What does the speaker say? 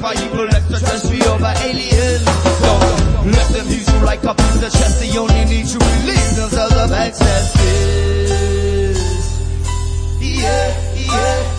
by evil extraterrestrial, by aliens. Don't let them use you like a piece of chess. They only need to release themselves of excesses. Yeah, yeah.